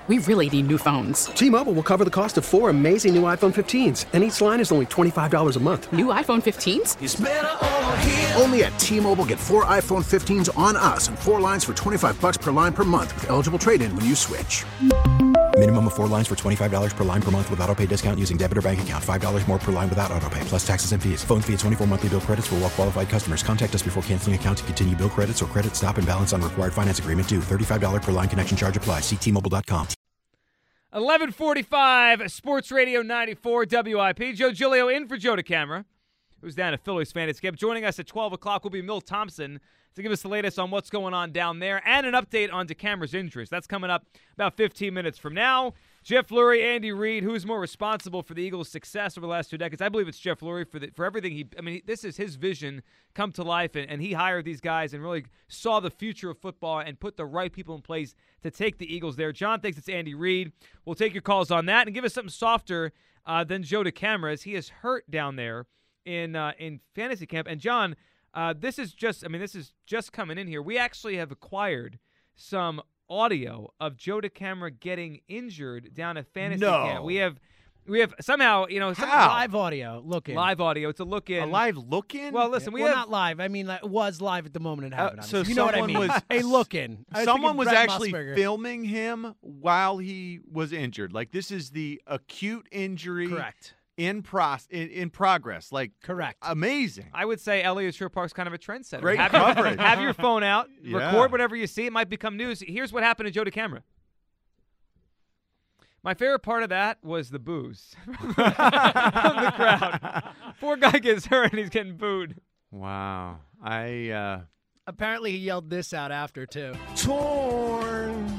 we really need new phones. T-Mobile will cover the cost of 4 amazing new iPhone 15s, and each line is only $25 a month. New iPhone 15s? It's better over here. Only at T-Mobile, get 4 iPhone 15s on us and 4 lines for $25 per line per month with eligible trade-in when you switch. Minimum of 4 lines for $25 per line per month with autopay discount using debit or bank account. $5 more per line without autopay, plus taxes and fees. Phone fee at 24 monthly bill credits for well-qualified customers. Contact us before canceling account to continue bill credits or credit stop and balance on required finance agreement due. $35 per line connection charge applies. See T-Mobile.com. 11:45, Sports Radio 94 WIP. Joe Giglio in for Joe DeCamara, who's down at Phillies Fantasy Camp. Joining us at 12 o'clock will be Milt Thompson to give us the latest on what's going on down there and an update on DeCamara's injuries. That's coming up about 15 minutes from now. Jeff Lurie, Andy Reid, who's more responsible for the Eagles' success over the last 2 decades? I believe it's Jeff Lurie for everything this is his vision come to life, and he hired these guys and really saw the future of football and put the right people in place to take the Eagles there. John thinks it's Andy Reid. We'll take your calls on that and give us something softer than Joe DeCamara, as he is hurt down there in fantasy camp. And John, this is just coming in here. We actually have acquired some audio of Joe DeCamara getting injured down at fantasy camp. We have somehow, some live audio. Live audio. It's a look in. A live look in? Well, listen, we have not live. I mean, it was live at the moment it happened. So you know what I mean? A look in. Someone was actually filming him while he was injured. Like, this is the acute injury. Correct. In progress. Like, correct. Amazing. I would say Elliott Shore Park's kind of a trendsetter. Great coverage. Have your phone out. Yeah. Record whatever you see. It might become news. Here's what happened to Joe DeCamara. My favorite part of that was the boos from the crowd. Poor guy gets hurt and he's getting booed. Wow. Apparently he yelled this out after, too. Torn.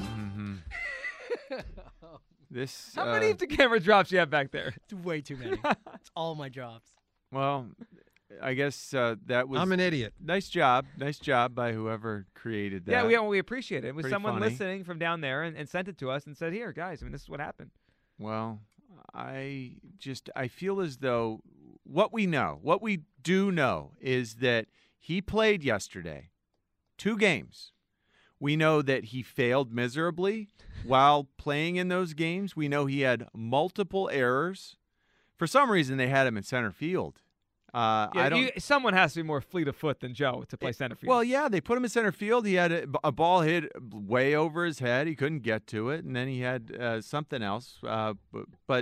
How many of DeCamara drops you have back there? It's way too many. It's all my drops. Well, I guess that was... I'm an idiot. Nice job. Nice job by whoever created that. Yeah, we appreciate it. It was Pretty someone funny. listening from down there and sent it to us and said, here, guys, this is what happened. Well, I feel as though what we do know is that he played yesterday 2 games. We know that he failed miserably while playing in those games. We know he had multiple errors. For some reason, they had him in center field. Someone has to be more fleet of foot than Joe to play center field. Well, yeah, they put him in center field. He had a ball hit way over his head. He couldn't get to it, and then he had something else. But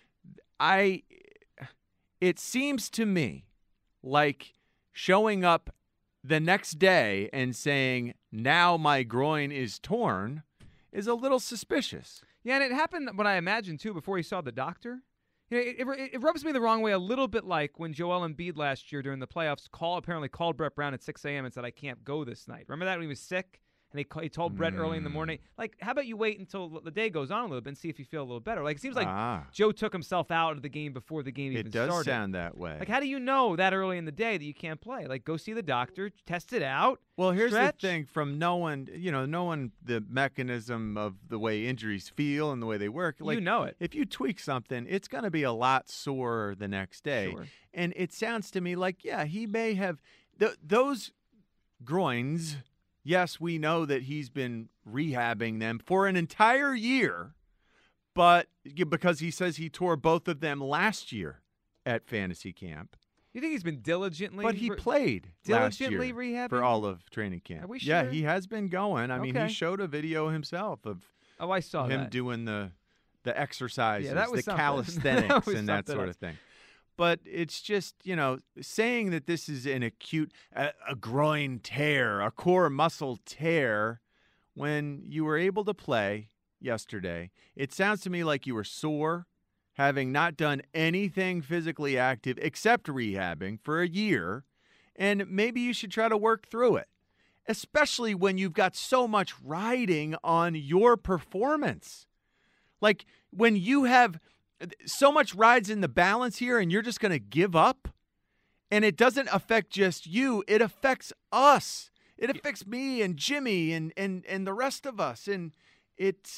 it seems to me like showing up the next day and saying, now my groin is torn, is a little suspicious. Yeah, and it happened, what I imagine, too, before he saw the doctor. It rubs me the wrong way a little bit, like when Joel Embiid last year during the playoffs apparently called Brett Brown at 6 a.m. and said, I can't go this night. Remember that when he was sick? And he told Brett early in the morning, like, how about you wait until the day goes on a little bit and see if you feel a little better? Like, it seems like Joe took himself out of the game before the game even started. It does sound that way. Like, how do you know that early in the day that you can't play? Like, go see the doctor, test it out. Well, here's stretch. the thing: from knowing the mechanism of the way injuries feel and the way they work, like, you know it. If you tweak something, it's going to be a lot sorer the next day. Sure. And it sounds to me like, yeah, he may have those groins. Yes, we know that he's been rehabbing them for an entire year, but because he says he tore both of them last year at fantasy camp. You think he's been diligently? But he played diligently last year rehabbing for all of training camp. Are we Yeah, sure? he has been going. I mean, he showed a video himself of I saw him that. doing the exercises, Yeah, that was the something. calisthenics, was and that something sort else. of thing. But it's just, saying that this is an acute, a groin tear, a core muscle tear, when you were able to play yesterday, it sounds to me like you were sore, having not done anything physically active except rehabbing for a year, and maybe you should try to work through it, especially when you've got so much riding on your performance. Like, when you have so much rides in the balance here and you're just going to give up, and it doesn't affect just you, it affects us. It affects me and Jimmy and the rest of us, and it's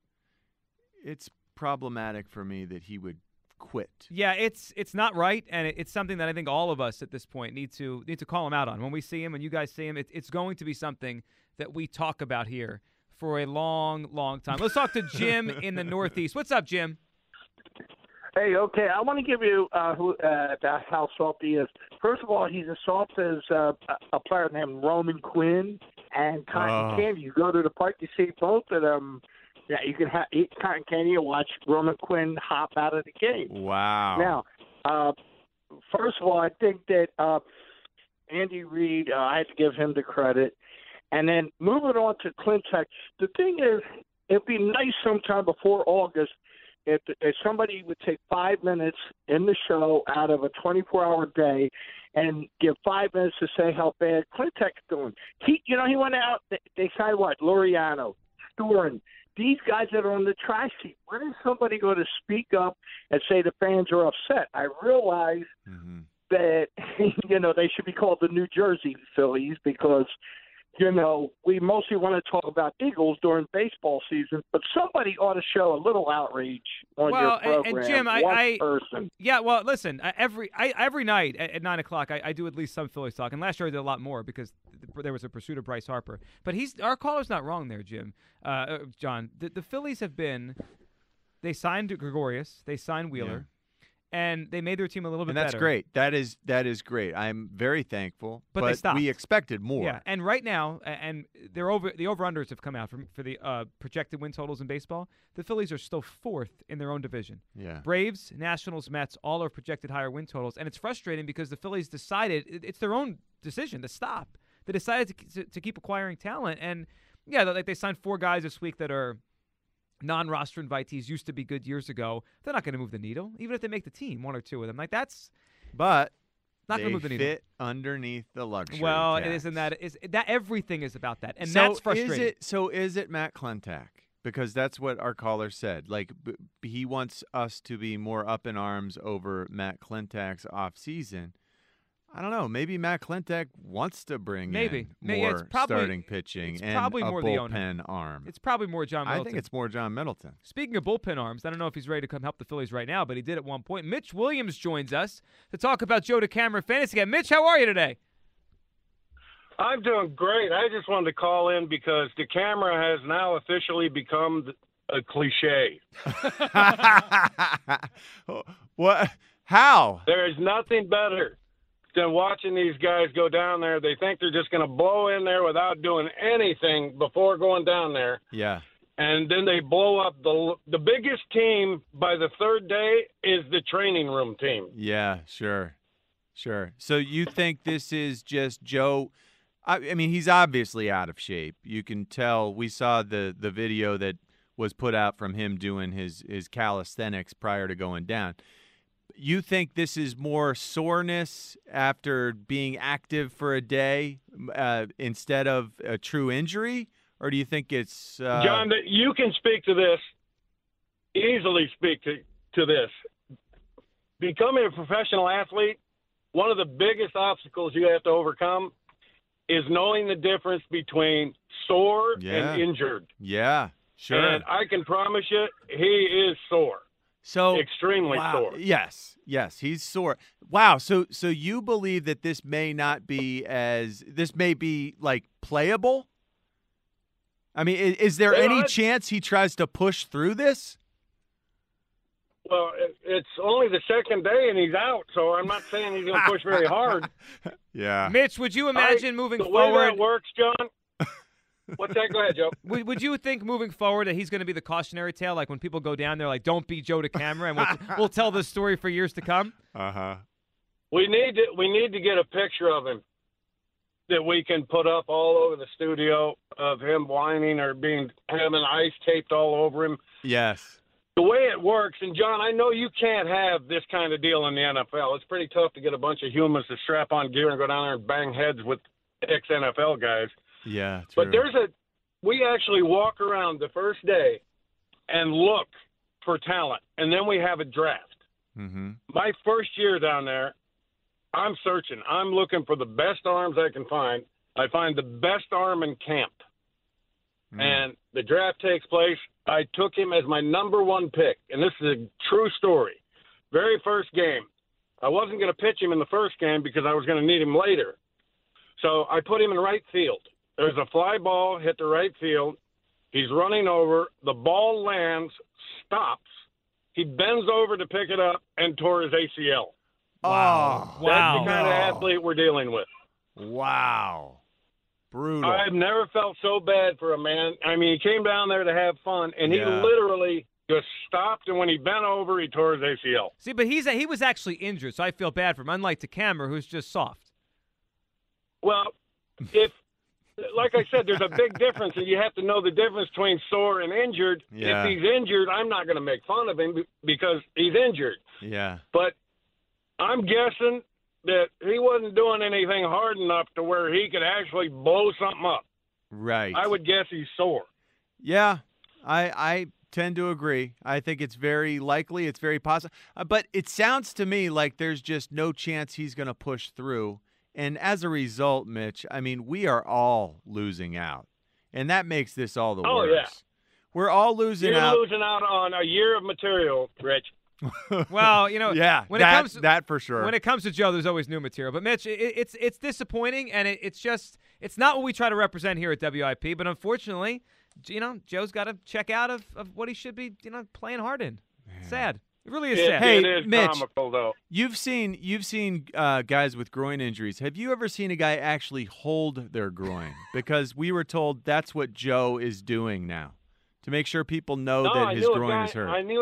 problematic for me that he would quit. Yeah, it's not right, and it's something that I think all of us at this point need to call him out on. When we see him and you guys see him, it's going to be something that we talk about here for a long, long time. Let's talk to Jim in the Northeast. What's up, Jim? Hey, okay, I want to give you how soft he is. First of all, he's as soft as a player named Roman Quinn and Cotton Candy. You go to the park, you see both of them. Yeah, you can eat cotton candy and watch Roman Quinn hop out of the game. Wow. Now, first of all, I think that Andy Reid, I have to give him the credit. And then moving on to Clinton, the thing is, it'd be nice sometime before August if somebody would take 5 minutes in the show out of a 24-hour day and give 5 minutes to say how bad Clinton's doing. He went out, they signed what? Laureano, Storen, these guys that are on the trash sheet. When is somebody going to speak up and say the fans are upset? I realize that, they should be called the New Jersey Phillies because – we mostly want to talk about Eagles during baseball season, but somebody ought to show a little outrage on your program. And Jim, person. Yeah, well, listen, every night at 9 o'clock, I do at least some Phillies talk, and last year I did a lot more because there was a pursuit of Bryce Harper. But our caller's not wrong there, Jim. John, the Phillies have been – they signed Gregorius, they signed Wheeler. Yeah. And they made their team a little bit better. And that's great. That is great. I'm very thankful. But they stopped. We expected more. Yeah, and right now, and the over-unders have come out for the projected win totals in baseball. The Phillies are still fourth in their own division. Yeah. Braves, Nationals, Mets, all have projected higher win totals. And it's frustrating because the Phillies decided, it's their own decision to stop. They decided to keep acquiring talent. And, yeah, they signed 4 guys this week that are non-roster invitees, used to be good years ago. They're not going to move the needle, even if they make the team, 1 or 2 of them. But not going to move the needle. They fit underneath the luxury Well, tax. it isn't that. Is that everything is about that, and that's frustrating. Is it Matt Klentak? Because that's what our caller said. Like he wants us to be more up in arms over Matt Klentak's offseason. I don't know. Maybe Matt Klentak wants to bring in more starting pitching and probably a more bullpen arm. It's probably more John Middleton. I think it's more John Middleton. Speaking of bullpen arms, I don't know if he's ready to come help the Phillies right now, but he did at one point. Mitch Williams joins us to talk about Joe DeCamara Fantasy Game. Mitch, how are you today? I'm doing great. I just wanted to call in because DeCamara has now officially become a cliche. What? How? There is nothing better than watching these guys go down there. They think they're just going to blow in there without doing anything before going down there. Yeah. And then they blow up. The biggest team by the third day is the training room team. Yeah, sure. So you think this is just Joe? I mean, he's obviously out of shape. You can tell. We saw the video that was put out from him doing his calisthenics prior to going down. You think this is more soreness after being active for a day instead of a true injury? Or do you think it's John, you can speak to this, easily speak to this. Becoming a professional athlete, one of the biggest obstacles you have to overcome is knowing the difference between sore and injured. Yeah, sure. And I can promise you, he is sore. So extremely sore. Yes, he's sore. Wow. So you believe that this may be like playable? I mean, is there any chance he tries to push through this? Well, it's only the second day and he's out, so I'm not saying he's going to push very hard. Yeah. Mitch, would you imagine moving the forward? The way that works, John. What's that? Go ahead, Joe. Would you think moving forward that he's going to be the cautionary tale? Like when people go down there, like, don't beat Joe DeCamara, and we'll tell this story for years to come? Uh-huh. We need to get a picture of him that we can put up all over the studio of him whining or having ice taped all over him. Yes. The way it works, and John, I know you can't have this kind of deal in the NFL. It's pretty tough to get a bunch of humans to strap on gear and go down there and bang heads with ex-NFL guys. Yeah, true. But we actually walk around the first day and look for talent, and then we have a draft. Mm-hmm. My first year down there, I'm searching. I'm looking for the best arms I can find. I find the best arm in camp. And the draft takes place. I took him as my number 1 pick, and this is a true story. Very first game. I wasn't going to pitch him in the first game because I was going to need him later. So I put him in right field. There's a fly ball hit the right field. He's running over. The ball lands, stops. He bends over to pick it up and tore his ACL. Wow. That's the kind of athlete we're dealing with. Wow. Brutal. I've never felt so bad for a man. I mean, he came down there to have fun, and he literally just stopped, and when he bent over, he tore his ACL. See, but he was actually injured, so I feel bad for him, unlike DeCamera, who's just soft. Well, like I said, there's a big difference, and you have to know the difference between sore and injured. Yeah. If he's injured, I'm not going to make fun of him because he's injured. Yeah. But I'm guessing that he wasn't doing anything hard enough to where he could actually blow something up. Right. I would guess he's sore. Yeah, I tend to agree. I think it's very likely. It's very possible. But it sounds to me like there's just no chance he's going to push through. And as a result, Mitch, I mean, we are all losing out. And that makes this all the worse. Yeah. We're all losing out. You're losing out on a year of material, Rich. Well, you know, yeah, when that for sure. When it comes to Joe, there's always new material. But Mitch, it's disappointing, and it's not what we try to represent here at WIP. But unfortunately, you know, Joe's got to check out of what he should be, you know, playing hard in. Man. Sad. It really is sad. Hey, it is Mitch, comical, though. You've seen guys with groin injuries. Have you ever seen a guy actually hold their groin? Because we were told that's what Joe is doing now, to make sure people know that his groin is hurt. I knew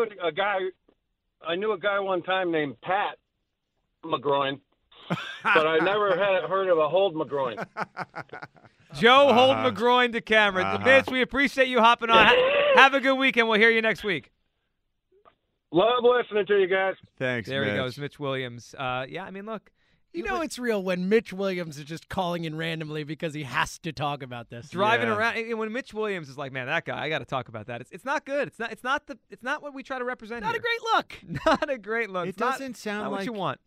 a guy one time named Pat McGroin, but I never had heard of a hold McGroin. Joe Hold McGroin to camera. Mitch, we appreciate you hopping on. Have a good weekend. We'll hear you next week. Love listening to you guys. Thanks, There Mitch. he goes, Mitch Williams. Yeah, I mean, look. You know it's real when Mitch Williams is just calling in randomly because he has to talk about this. Driving around, and when Mitch Williams is like, "Man, that guy, I got to talk about that." It's not good. It's not what we try to represent. Not here. a great look. Not a great look. It It's not- doesn't sound not like what you want.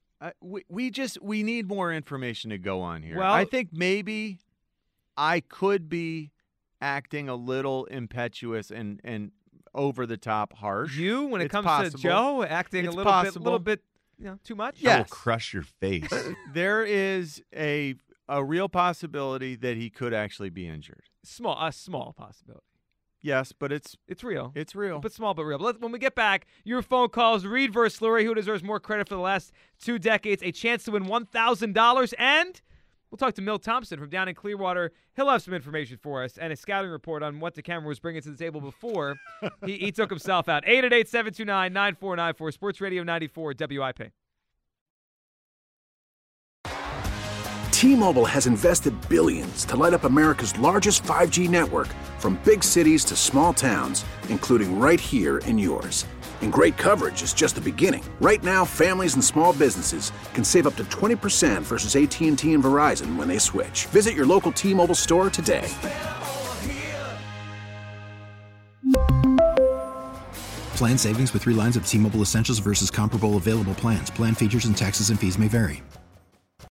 We need more information to go on here. Well, I think maybe I could be acting a little impetuous and over the top harsh. You, when it It's comes possible. to Joe, acting It's a possible. little bit, you know, too much. Yes. I will crush your face. There is a real possibility that he could actually be injured. A small possibility. Yes, but it's real. It's real. But small but real. When we get back, your phone calls, Reed versus Lurie, who deserves more credit for the last 2 decades, a chance to win $1,000, and we'll talk to Mill Thompson from down in Clearwater. He'll have some information for us and a scouting report on what DeCamera was bringing to the table before he took himself out. 888-729-9494, Sports Radio 94 WIP. T-Mobile has invested billions to light up America's largest 5G network, from big cities to small towns, including right here in yours. And great coverage is just the beginning. Right now, families and small businesses can save up to 20% versus AT&T and Verizon when they switch. Visit your local T-Mobile store today. Plan savings with 3 lines of T-Mobile Essentials versus comparable available plans. Plan features and taxes and fees may vary.